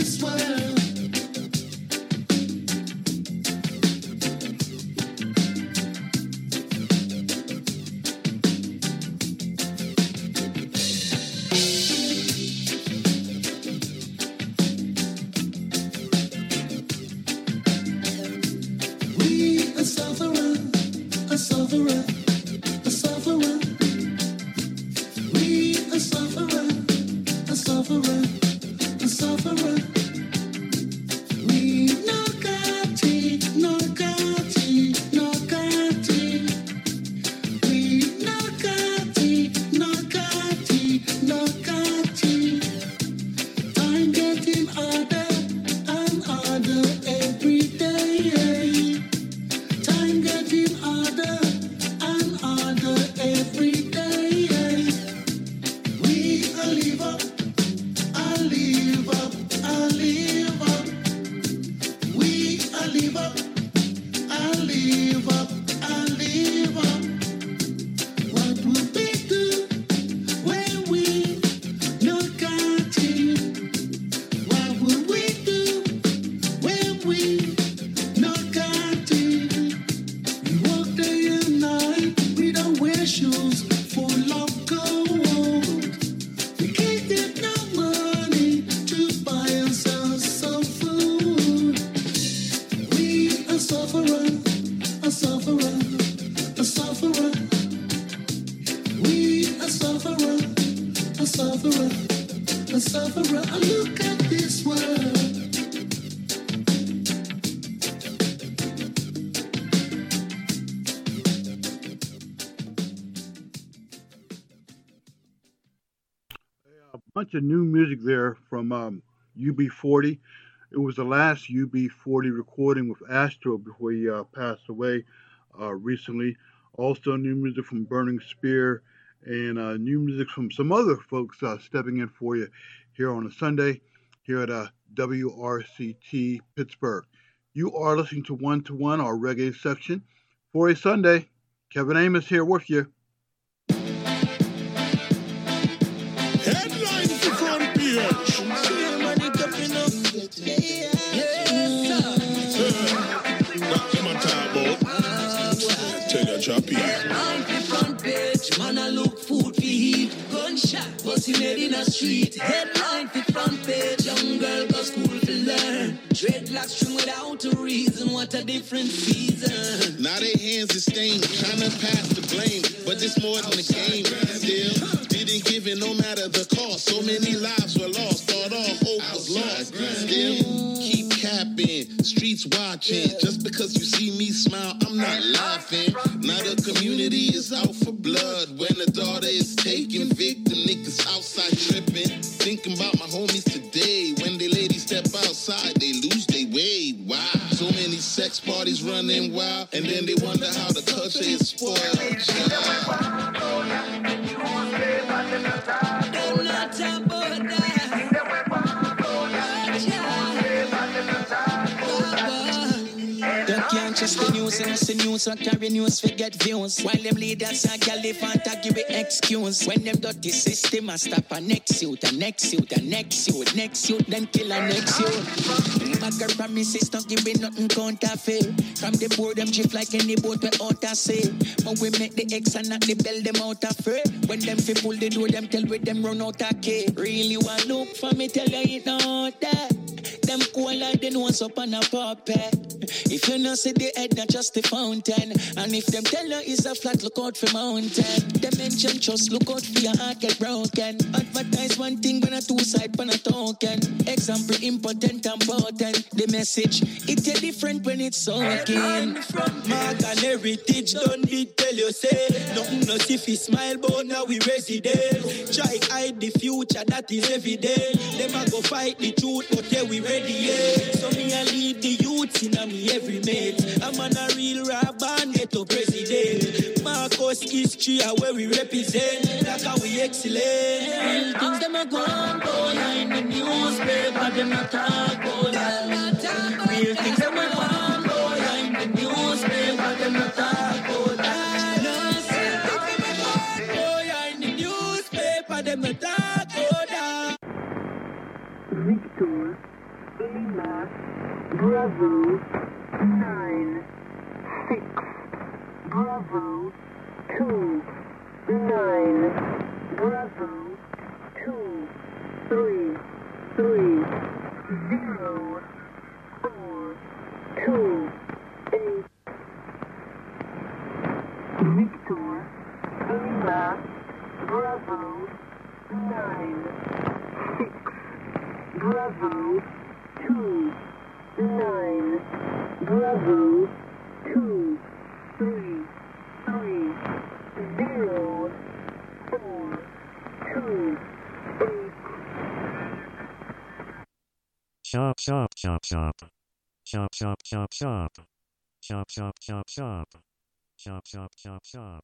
this world. We a sufferer, a sufferer, a sufferer. We a sufferer, a sufferer, a sufferer. We no kati, no kati, no kati. We no kati, no kati, no kati. Time getting harder and harder every day. Time getting harder and harder every day. We a live up, I live up, I live up. We a live up, I live up, I live up. What will we do when we no got it? What will we do when we no got it? We walk day and night, we don't wear shoes full of gold. We can't get no money to buy ourselves some food. We a sufferer, a sufferer, a sufferer. We a sufferer, a sufferer, a sufferer. Look at this world. A bunch of new music there from UB40. It was the last UB40 recording with Astro before he passed away recently. Also, new music from Burning Spear and new music from some other folks stepping in for you here on a Sunday here at WRCT Pittsburgh. You are listening to One to One, our reggae section, for a Sunday. Kevin Amos here with you. Headline for front page. That's what I'm talking about. Tell your choppy. On the front page, man, I look food for heat. Gunshot, busting head in a street. Headline for front page, young girl go school to learn. Dreadlocks string without a reason, what a different season. Now their hands are stained, trying to pass the blame. But it's more than a game. Still, didn't give it no matter the cost. So many lives were lost, thought all hope was lost. Still, keep capping, streets watching. Just because you see me smile, I'm not laughing. Now the community is out for blood. When the daughter is taken, victim niggas outside tripping. Thinking about my homies today. When they ladies step outside, they lose their way. Wow, so many sex parties running wild, and then they wonder how the culture is spoiled. Them not about that. They can't trust the news, and it's the news, so carry news, forget views. While them leaders and Caliphant give it excuse. When them dirty system, I stop a next youth, a next youth, a next youth, next youth, then kill a next youth. My girl promises don't give it nothing counterfeit. From the board, them drift like any boat we out to sea. But we make the X and not the bell, them out of free. When them fi pull the door, them tell with them run out of key. Really want look for me, tell you it not that. Them cool like they nose up on a puppet. If you not see the head, not just the fountain. And if them tell you it's a flat, look out for mountain. Them mention just look out for your heart get broken. Advertise one thing when a two side pan a token. Example important and potent. The message, it's a different when it's soaking. Mark and heritage don't need tell you say. Nothing no if he smile but now we resident. Try hide the future that is evident. Them a go fight the truth but yeah we ready yeah. So me a lead the youth in a me every mate. I'm on a real rap and get to president. Marcus history where we represent. Like how we excellent. Real things them a go on in the newspaper. Them not talk about that. Real things them a go on in the newspaper. Them not talk about that. No, say boy in the newspaper. Them not talk about that. Victor Bravo 9 6 Bravo 2 9 Bravo 2 3 3 0 4 2 8 Victor Lima Bravo 9 6 Bravo 2 9 Bravo 2 3 3 0 4 2 8 Chop chop chop chop. Chop chop chop chop. Chop chop chop chop. Chop chop chop chop.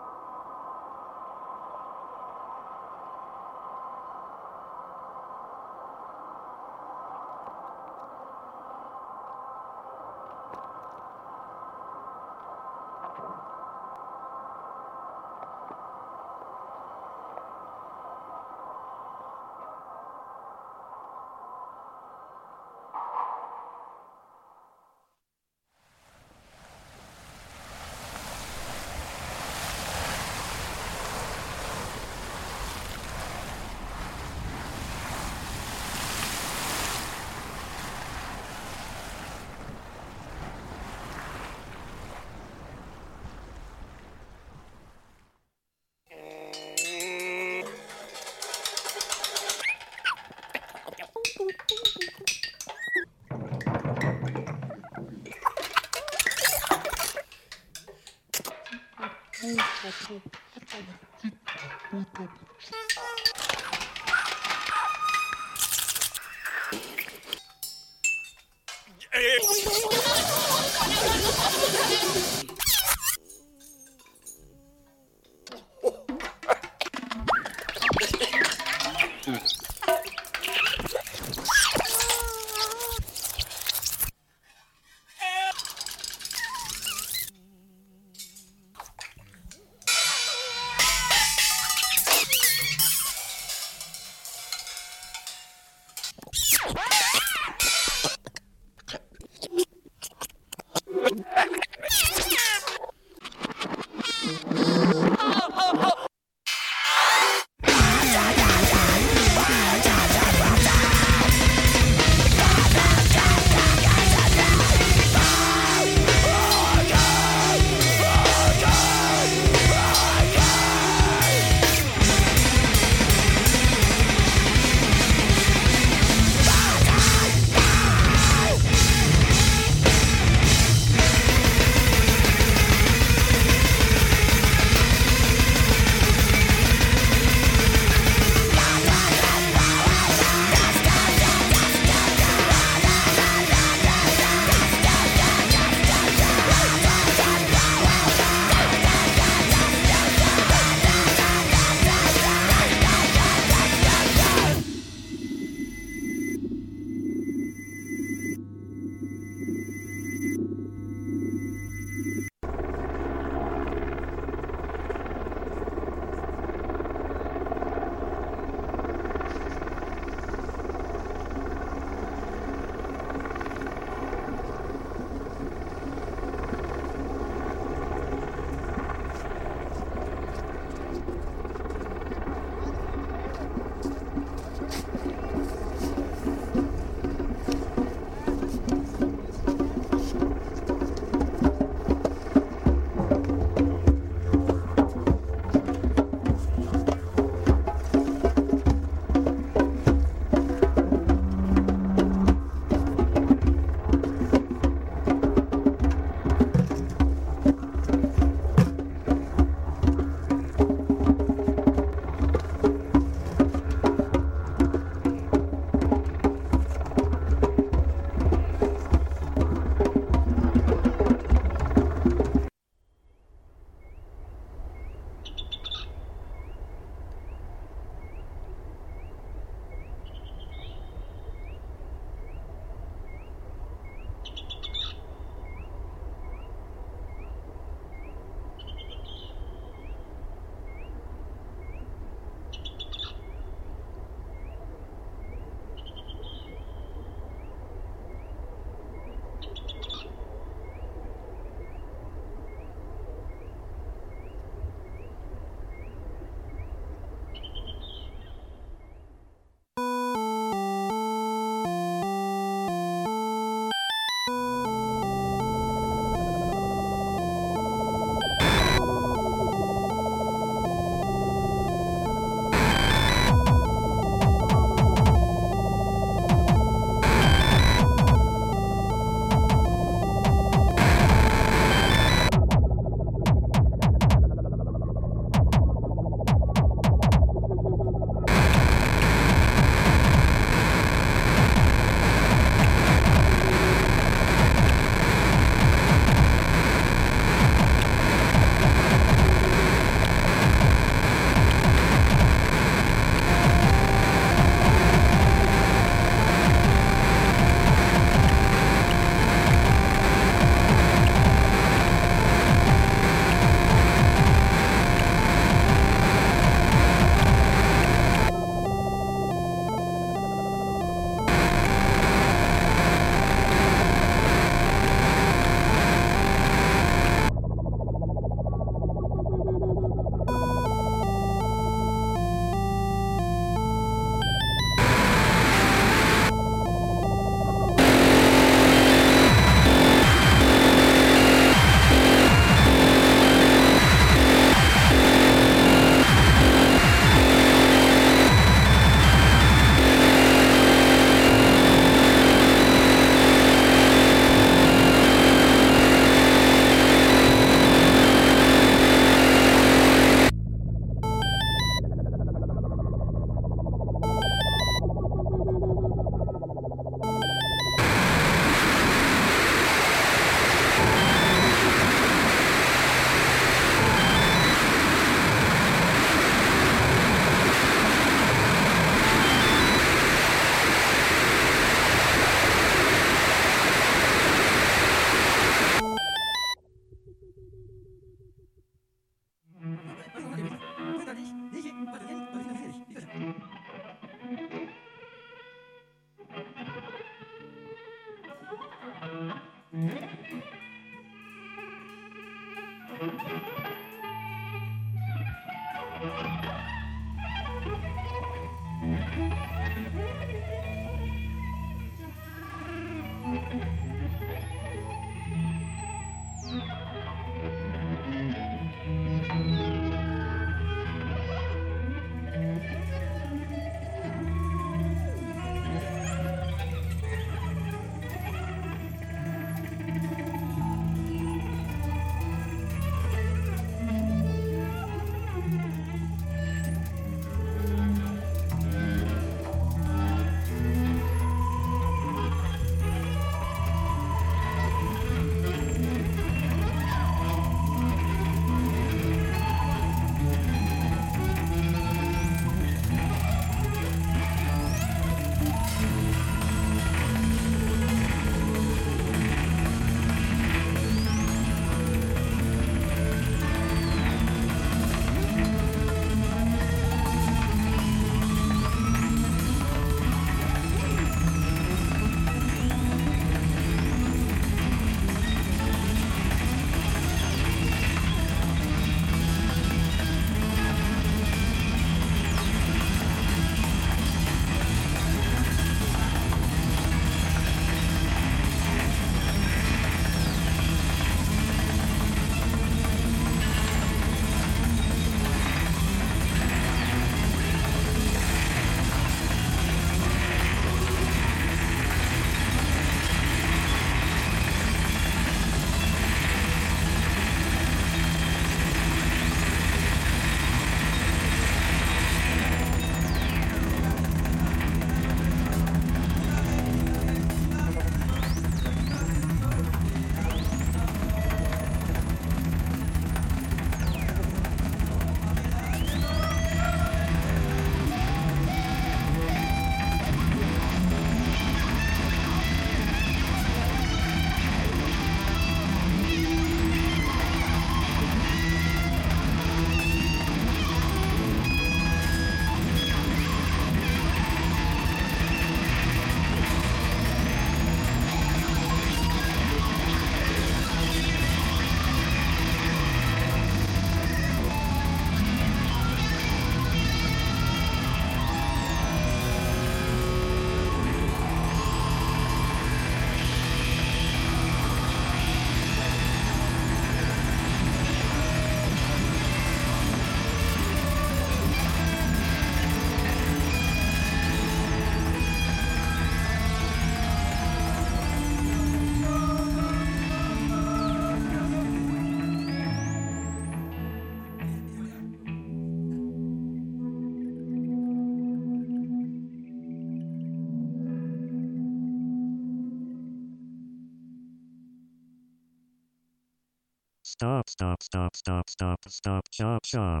Stop, stop, stop, stop, stop, stop, shop, shop.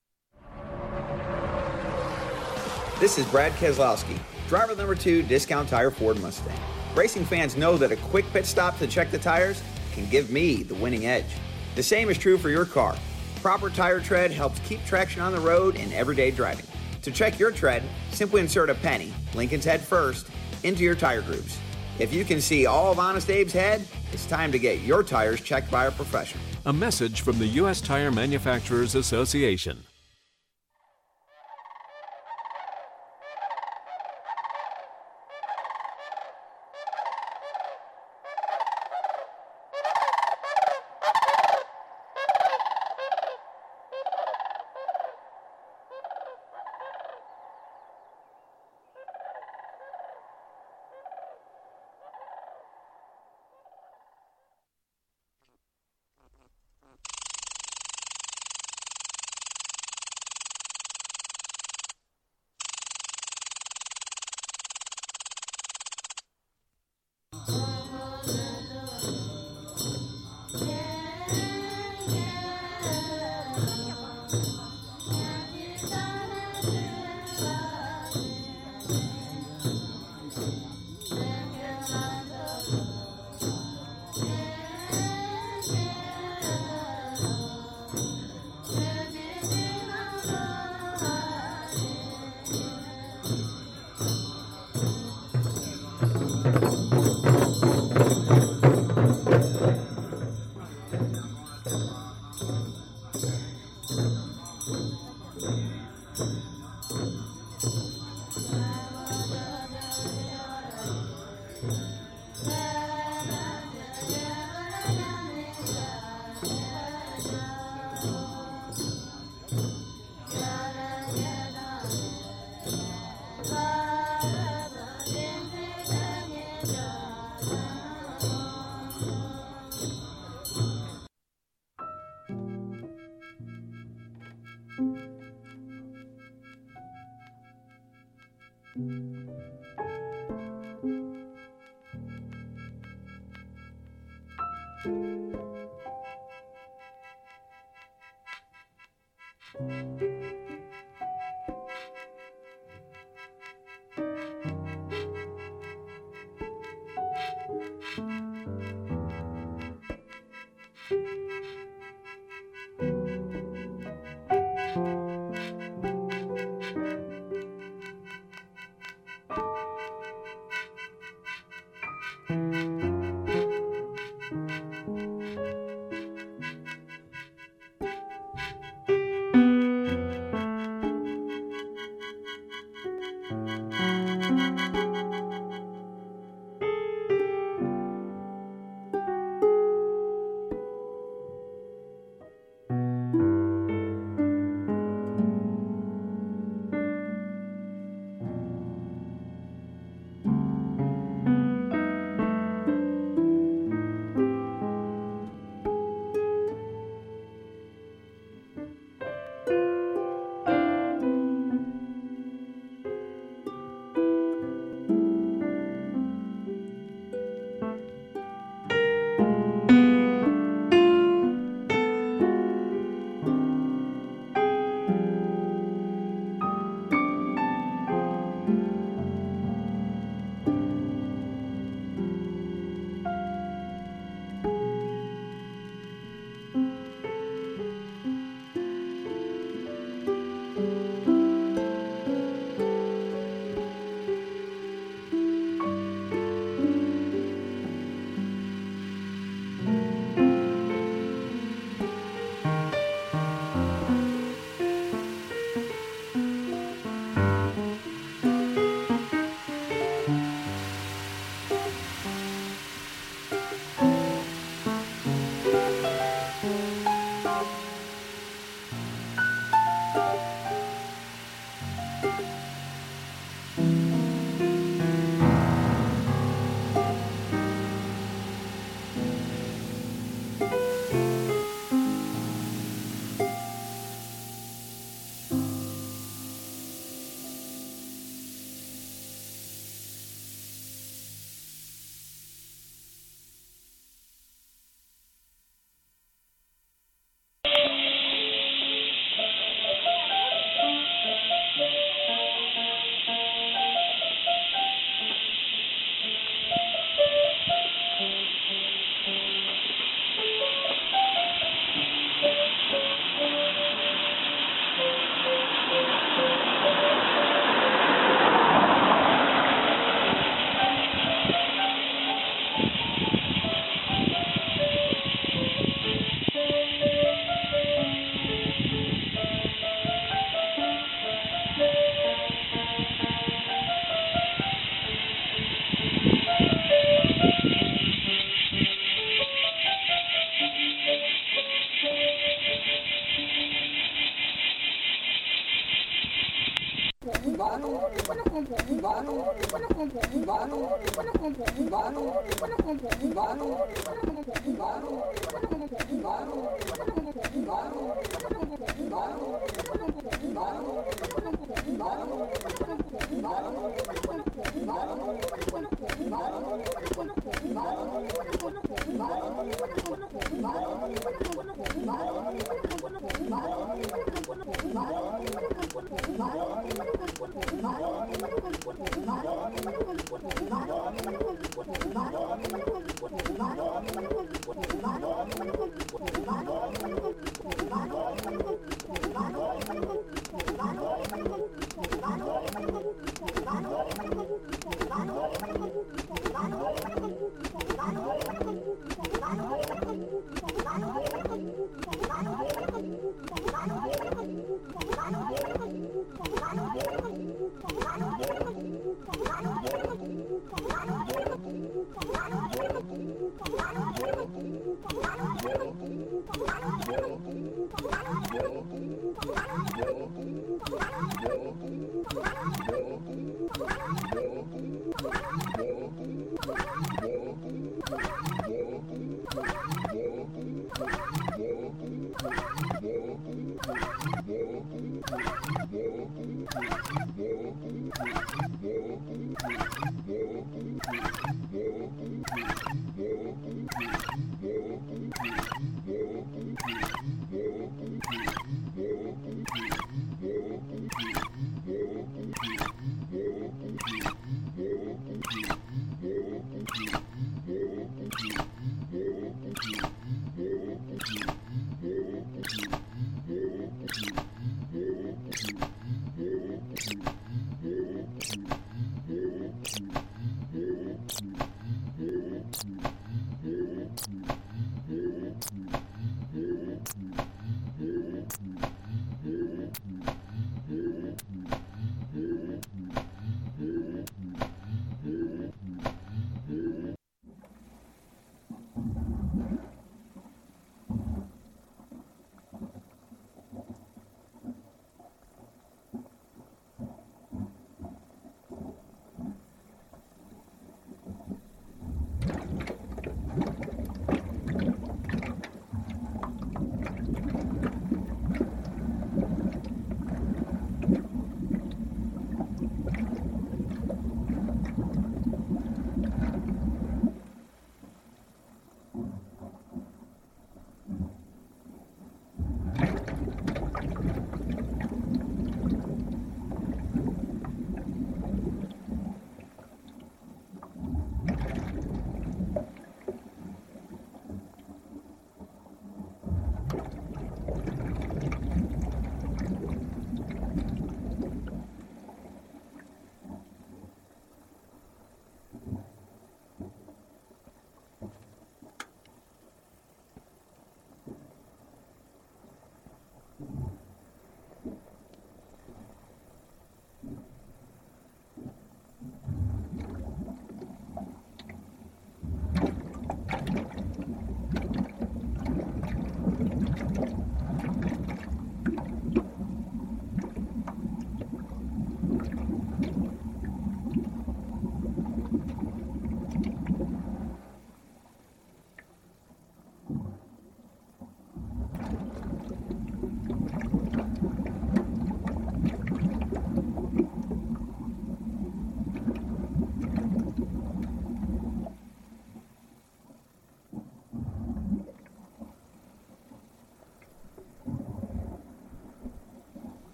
This is Brad Keselowski, driver number 2, Discount Tire Ford Mustang. Racing fans know that a quick pit stop to check the tires can give me the winning edge. The same is true for your car. Proper tire tread helps keep traction on the road in everyday driving. To check your tread, simply insert a penny, Lincoln's head first, into your tire grooves. If you can see all of Honest Abe's head, it's time to get your tires checked by a professional. A message from the U.S. Tire Manufacturers Association.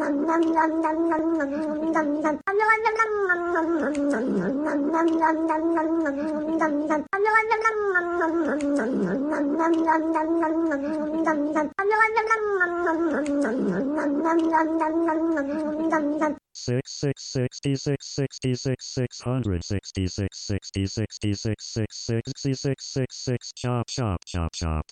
Chop chop chop chop.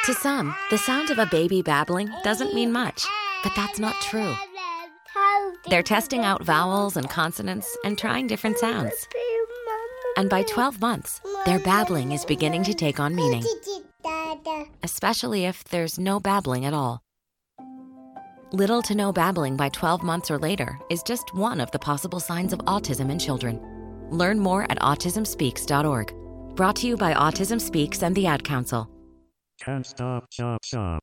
To some, the sound of a baby babbling doesn't mean much, but that's not true. They're testing out vowels and consonants and trying different sounds. And by 12 months, their babbling is beginning to take on meaning, especially if there's no babbling at all. Little to no babbling by 12 months or later is just one of the possible signs of autism in children. Learn more at autismspeaks.org. Brought to you by Autism Speaks and the Ad Council. Can't stop, chop, chop.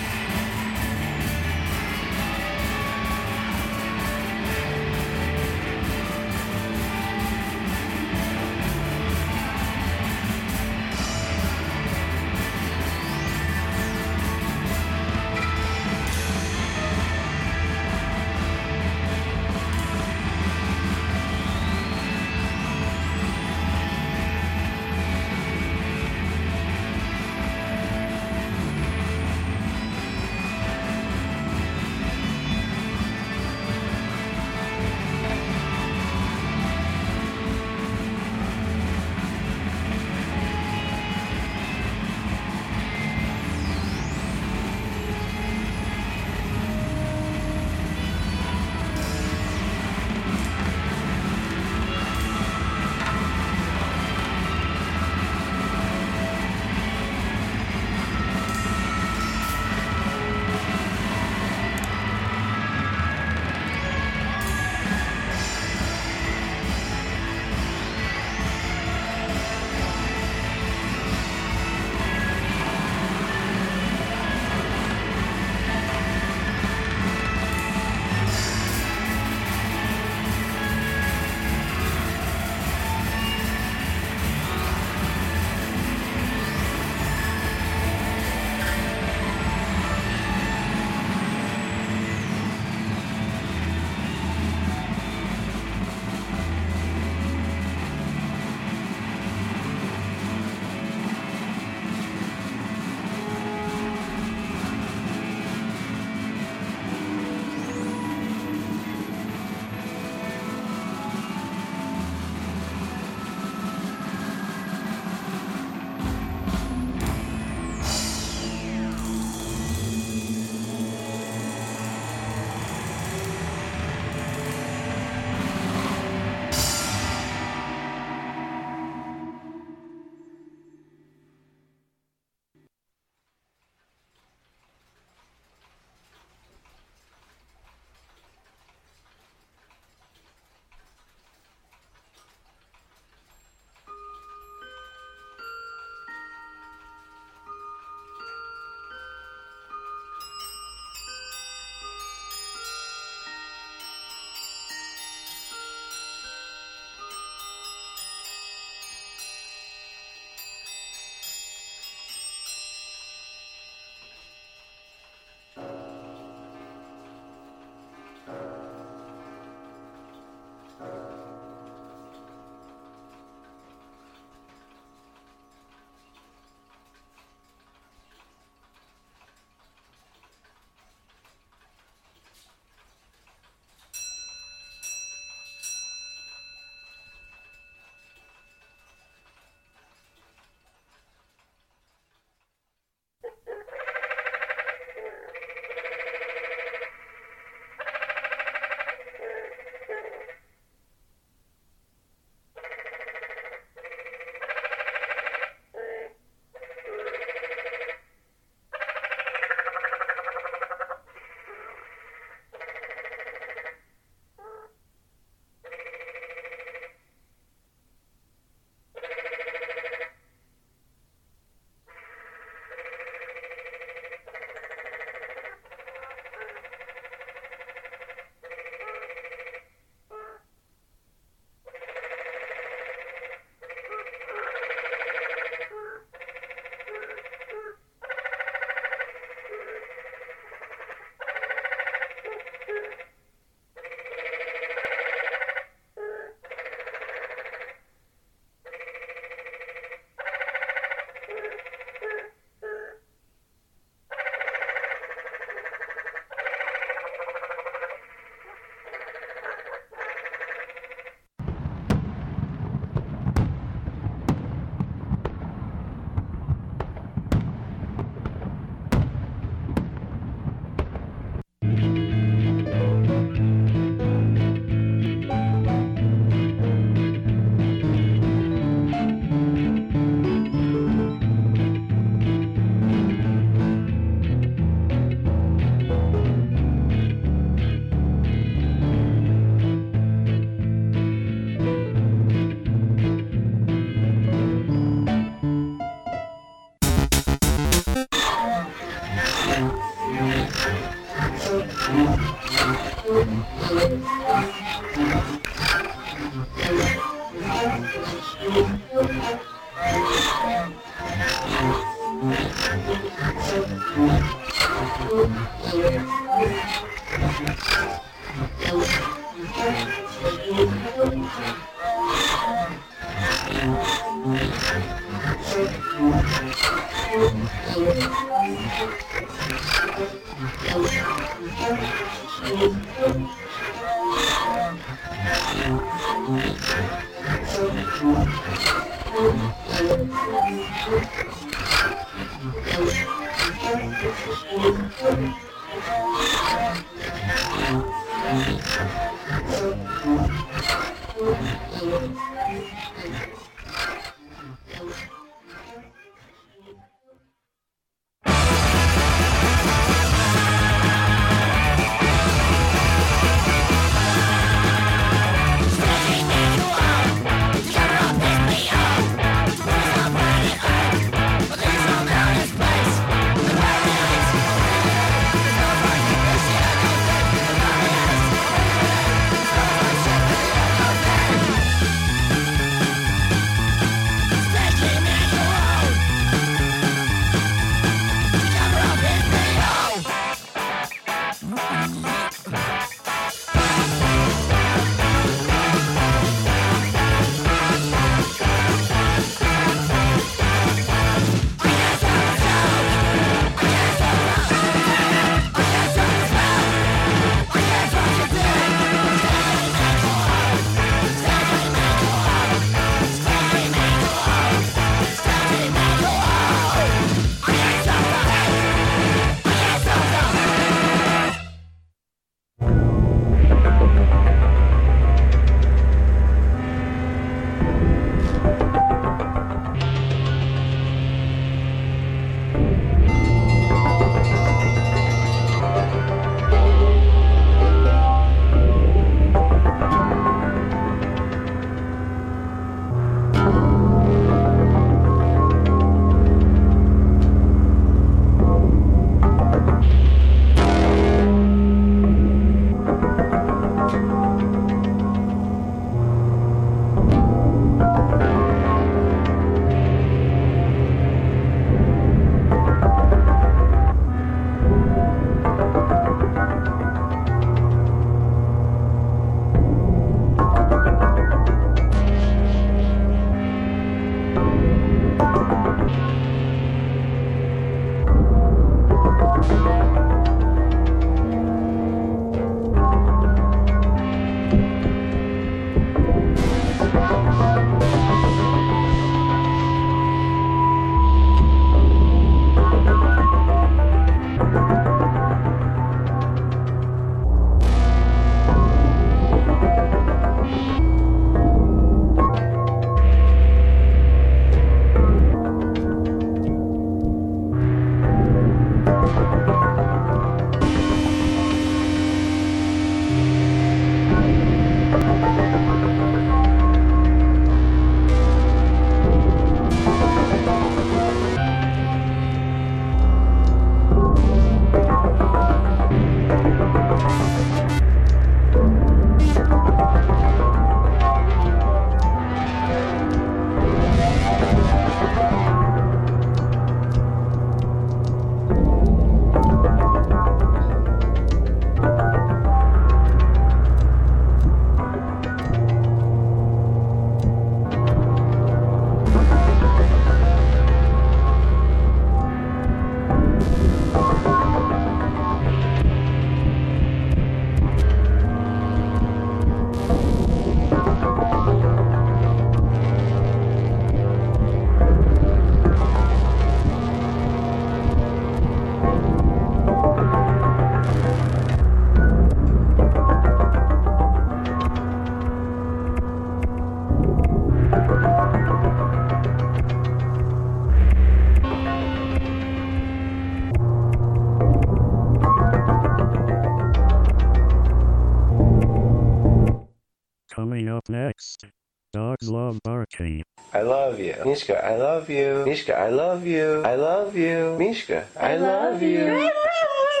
Coming up next, Dogs Love Barking. I love you. Mishka, I love you. Mishka, I love you. I love you. Mishka, I love you.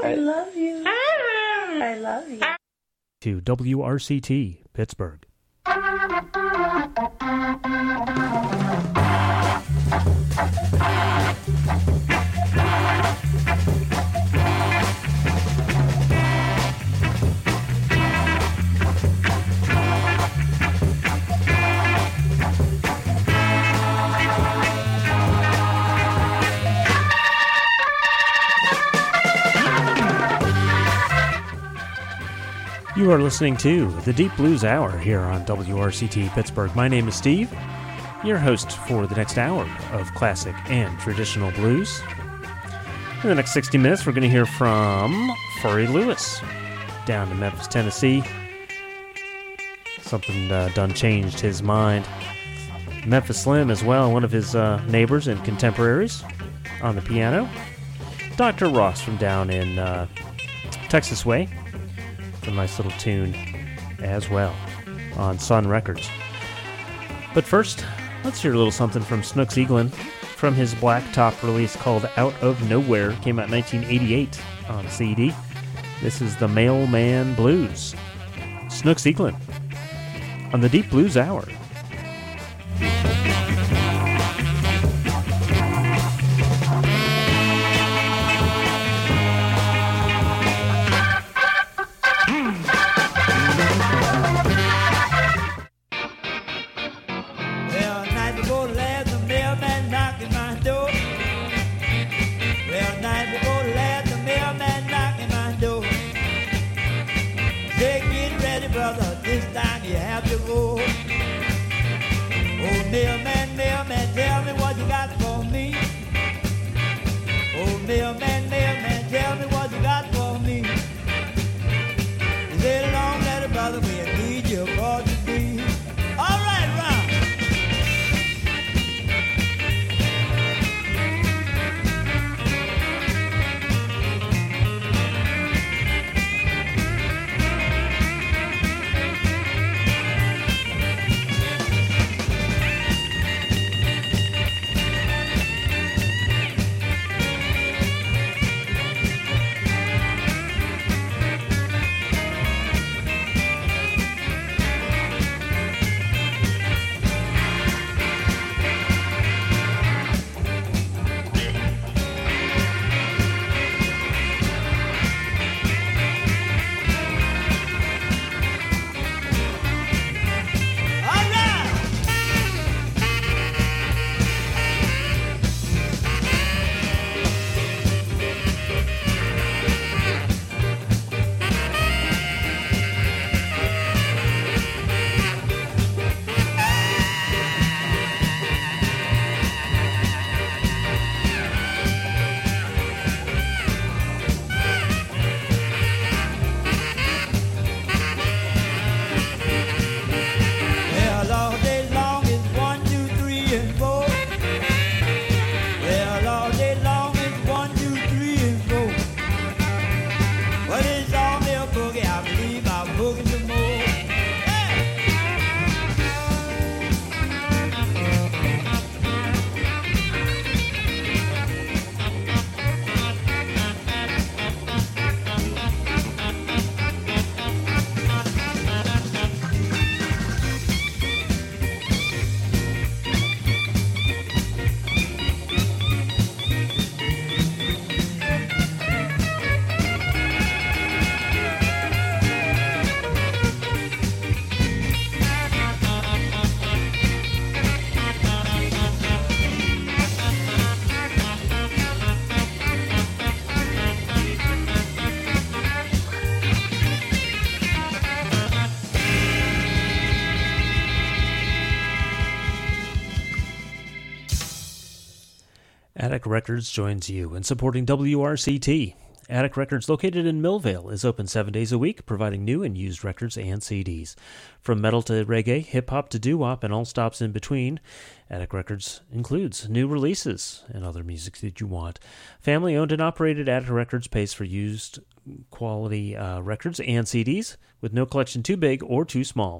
I love you. I love you. To WRCT, Pittsburgh. You are listening to the Deep Blues Hour here on WRCT Pittsburgh. My name is Steve, your host for the next hour of classic and traditional blues. In the next 60 minutes, we're going to hear from Furry Lewis down in Memphis, Tennessee. Something done changed his mind. Memphis Slim as well, one of his neighbors and contemporaries on the piano. Dr. Ross from down in Texas Way. A nice little tune as well on Sun Records. But first, let's hear a little something from Snooks Eaglin from his Blacktop release called Out of Nowhere. Came out in 1988 on CD. This is the Mailman Blues. Snooks Eaglin on the Deep Blues Hour. Mailman, tell me what you got for me. Oh, mailman, tell me what you got for me. Is it a long letter, brother? We need you for to be. All right, Ron. Attic Records joins you in supporting WRCT. Attic Records, located in Millvale, is open 7 days a week, providing new and used records and CDs. From metal to reggae, hip-hop to doo-wop, and all stops in between, Attic Records includes new releases and other music that you want. Family-owned and operated, Attic Records pays for used quality records and CDs, with no collection too big or too small.